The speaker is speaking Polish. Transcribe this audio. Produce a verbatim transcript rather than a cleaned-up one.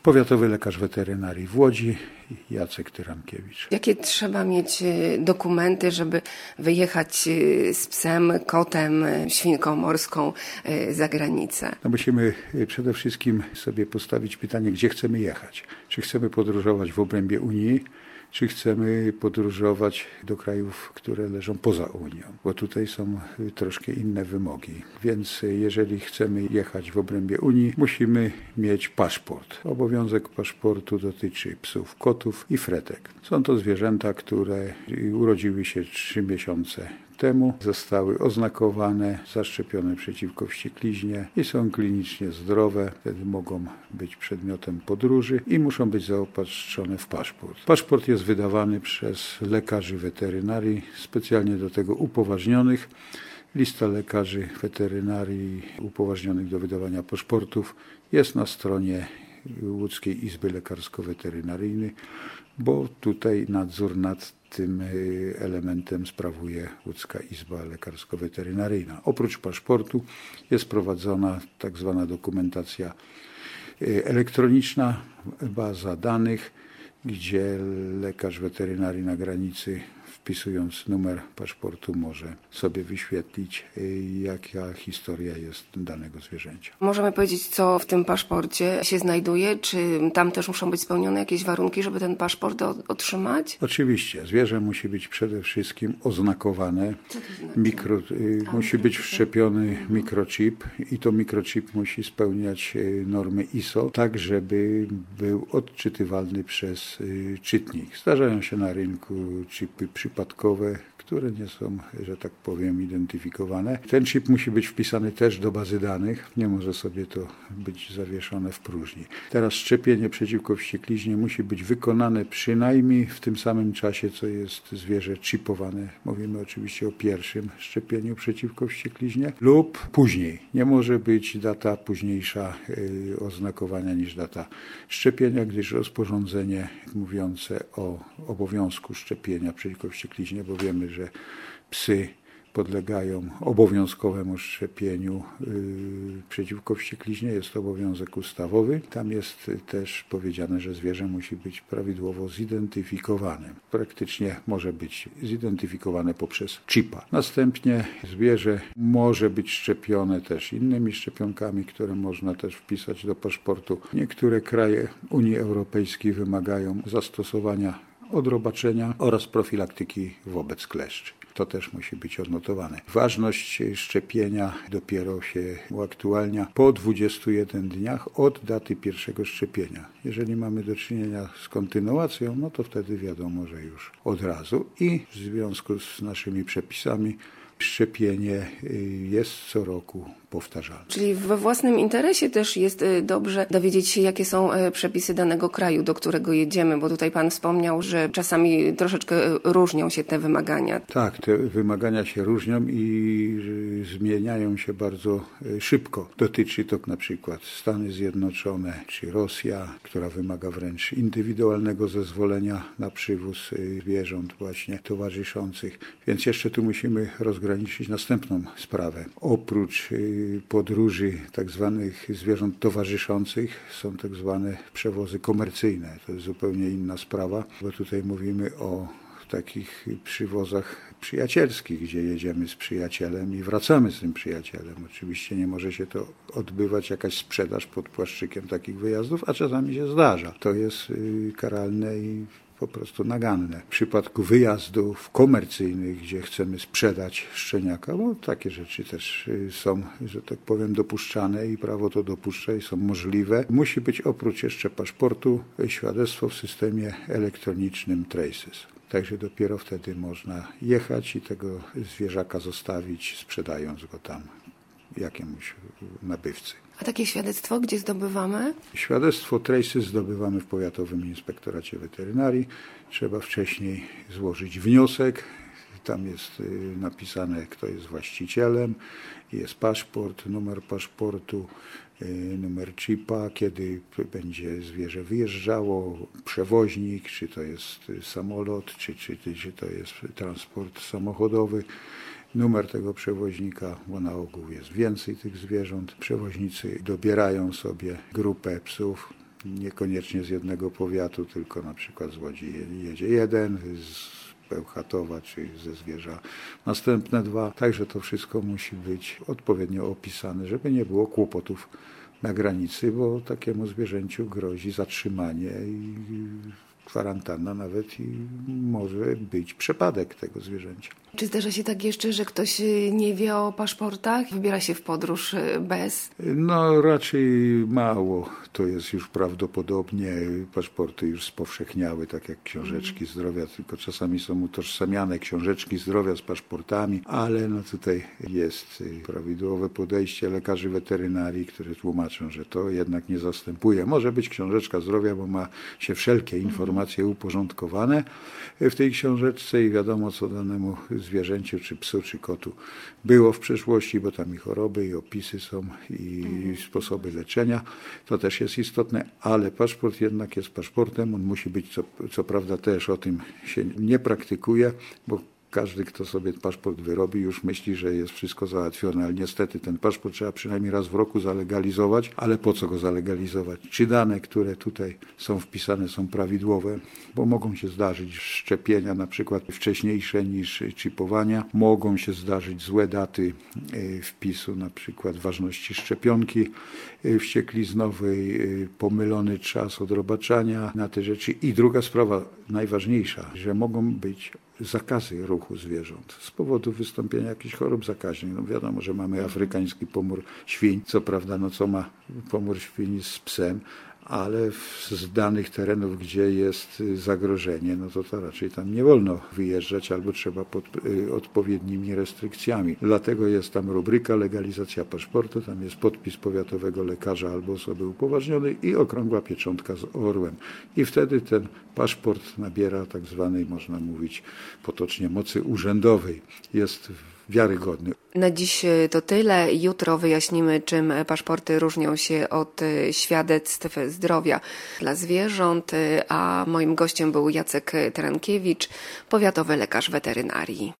Powiatowy lekarz weterynarii w Łodzi, Jacek Tyrankiewicz. Jakie trzeba mieć dokumenty, żeby wyjechać z psem, kotem, świnką morską za granicę? No musimy przede wszystkim sobie postawić pytanie, gdzie chcemy jechać. Czy chcemy podróżować w obrębie Unii, czy chcemy podróżować do krajów, które leżą poza Unią, bo tutaj są troszkę inne wymogi. Więc jeżeli chcemy jechać w obrębie Unii, musimy mieć paszport. Obowiązek paszportu dotyczy psów, kotów i fretek. Są to zwierzęta, które urodziły się trzy miesiące temu, zostały oznakowane, zaszczepione przeciwko wściekliźnie i są klinicznie zdrowe, wtedy mogą być przedmiotem podróży i muszą być zaopatrzone w paszport. Paszport jest wydawany przez lekarzy weterynarii, specjalnie do tego upoważnionych. Lista lekarzy weterynarii upoważnionych do wydawania paszportów jest na stronie Łódzkiej Izby Lekarsko-Weterynaryjnej, bo tutaj nadzór nad tym elementem sprawuje Łódzka Izba Lekarsko-Weterynaryjna. Oprócz paszportu jest prowadzona tak zwana dokumentacja elektroniczna, baza danych, gdzie lekarz weterynarii na granicy, wpisując numer paszportu, może sobie wyświetlić, jaka historia jest danego zwierzęcia. Możemy powiedzieć, co w tym paszporcie się znajduje? Czy tam też muszą być spełnione jakieś warunki, żeby ten paszport otrzymać? Oczywiście. Zwierzę musi być przede wszystkim oznakowane. Co to znaczy? Mikro, A, musi być wszczepiony mhm. mikrochip i to mikrochip musi spełniać normy I S O, tak żeby był odczytywalny przez czytnik. Zdarzają się na rynku chipy przypadkowe, które nie są, że tak powiem, identyfikowane. Ten chip musi być wpisany też do bazy danych, nie może sobie to być zawieszone w próżni. Teraz szczepienie przeciwko wściekliźnie musi być wykonane przynajmniej w tym samym czasie, co jest zwierzę chipowane. Mówimy oczywiście o pierwszym szczepieniu przeciwko wściekliźnie lub później. Nie może być data późniejsza yy, oznakowania niż data szczepienia, gdyż rozporządzenie mówiące o obowiązku szczepienia przeciwko wściekliźnie, bo wiemy, że psy podlegają obowiązkowemu szczepieniu yy, przeciwko wściekliźnie. Jest to obowiązek ustawowy. Tam jest też powiedziane, że zwierzę musi być prawidłowo zidentyfikowane. Praktycznie może być zidentyfikowane poprzez chipa. Następnie zwierzę może być szczepione też innymi szczepionkami, które można też wpisać do paszportu. Niektóre kraje Unii Europejskiej wymagają zastosowania odrobaczenia oraz profilaktyki wobec kleszczy. To też musi być odnotowane. Ważność szczepienia dopiero się uaktualnia po dwudziestu jeden dniach od daty pierwszego szczepienia. Jeżeli mamy do czynienia z kontynuacją, no to wtedy wiadomo, że już od razu. I w związku z naszymi przepisami szczepienie jest co roku powtarzalne. Czyli we własnym interesie też jest dobrze dowiedzieć się, jakie są przepisy danego kraju, do którego jedziemy, bo tutaj Pan wspomniał, że czasami troszeczkę różnią się te wymagania. Tak, te wymagania się różnią i zmieniają się bardzo szybko. Dotyczy to na przykład Stany Zjednoczone czy Rosja, która wymaga wręcz indywidualnego zezwolenia na przywóz zwierząt właśnie towarzyszących. Więc jeszcze tu musimy rozgraniczyć następną sprawę. Oprócz podróży tak zwanych zwierząt towarzyszących są tak zwane przewozy komercyjne. To jest zupełnie inna sprawa, bo tutaj mówimy o takich przywozach przyjacielskich, gdzie jedziemy z przyjacielem i wracamy z tym przyjacielem. Oczywiście nie może się to odbywać jakaś sprzedaż pod płaszczykiem takich wyjazdów, a czasami się zdarza. To jest karalne i po prostu naganne. W przypadku wyjazdów komercyjnych, gdzie chcemy sprzedać szczeniaka, bo takie rzeczy też są, że tak powiem, dopuszczane i prawo to dopuszcza i są możliwe, musi być oprócz jeszcze paszportu świadectwo w systemie elektronicznym Traces. Także dopiero wtedy można jechać i tego zwierzaka zostawić, sprzedając go tam jakiemuś nabywcy. A takie świadectwo gdzie zdobywamy? Świadectwo Traces zdobywamy w Powiatowym Inspektoracie Weterynarii. Trzeba wcześniej złożyć wniosek. Tam jest napisane, kto jest właścicielem. Jest paszport, numer paszportu, numer chipa, kiedy będzie zwierzę wyjeżdżało, przewoźnik, czy to jest samolot, czy, czy, czy to jest transport samochodowy. Numer tego przewoźnika, bo na ogół jest więcej tych zwierząt. Przewoźnicy dobierają sobie grupę psów, niekoniecznie z jednego powiatu, tylko na przykład z Łodzi jedzie jeden, z Bełchatowa czy ze Zwierza następne dwa. Także to wszystko musi być odpowiednio opisane, żeby nie było kłopotów na granicy, bo takiemu zwierzęciu grozi zatrzymanie i kwarantanna nawet i może być przepadek tego zwierzęcia. Czy zdarza się tak jeszcze, że ktoś nie wie o paszportach, wybiera się w podróż bez? No raczej mało. To jest już prawdopodobnie, paszporty już spowszechniały, tak jak książeczki zdrowia, tylko czasami są utożsamiane książeczki zdrowia z paszportami, ale no tutaj jest prawidłowe podejście lekarzy weterynarii, które tłumaczą, że to jednak nie zastępuje. Może być książeczka zdrowia, bo ma się wszelkie informacje uporządkowane w tej książeczce i wiadomo, co danemu zwierzęciu, czy psu, czy kotu było w przeszłości, bo tam i choroby, i opisy są, i sposoby leczenia. To też jest istotne, ale paszport jednak jest paszportem. On musi być, co, co prawda też o tym się nie praktykuje, bo każdy, kto sobie paszport wyrobi, już myśli, że jest wszystko załatwione, ale niestety ten paszport trzeba przynajmniej raz w roku zalegalizować. Ale po co go zalegalizować? Czy dane, które tutaj są wpisane, są prawidłowe? Bo mogą się zdarzyć szczepienia, na przykład wcześniejsze niż chipowania. Mogą się zdarzyć złe daty wpisu, na przykład ważności szczepionki wściekliznowej, pomylony czas odrobaczania na te rzeczy. I druga sprawa, najważniejsza, że mogą być zakazy ruchu zwierząt z powodu wystąpienia jakichś chorób zakaźnych. No wiadomo, że mamy afrykański pomór świń, co prawda, no co ma pomór świń z psem, ale z danych terenów, gdzie jest zagrożenie, no to, to raczej tam nie wolno wyjeżdżać albo trzeba pod y, odpowiednimi restrykcjami. Dlatego jest tam rubryka legalizacja paszportu, tam jest podpis powiatowego lekarza albo osoby upoważnionej i okrągła pieczątka z orłem. I wtedy ten paszport nabiera tak zwanej, można mówić potocznie, mocy urzędowej. Jest wiarygodny. Na dziś to tyle. Jutro wyjaśnimy, czym paszporty różnią się od świadectw zdrowia dla zwierząt, a moim gościem był Jacek Tarankiewicz, powiatowy lekarz weterynarii.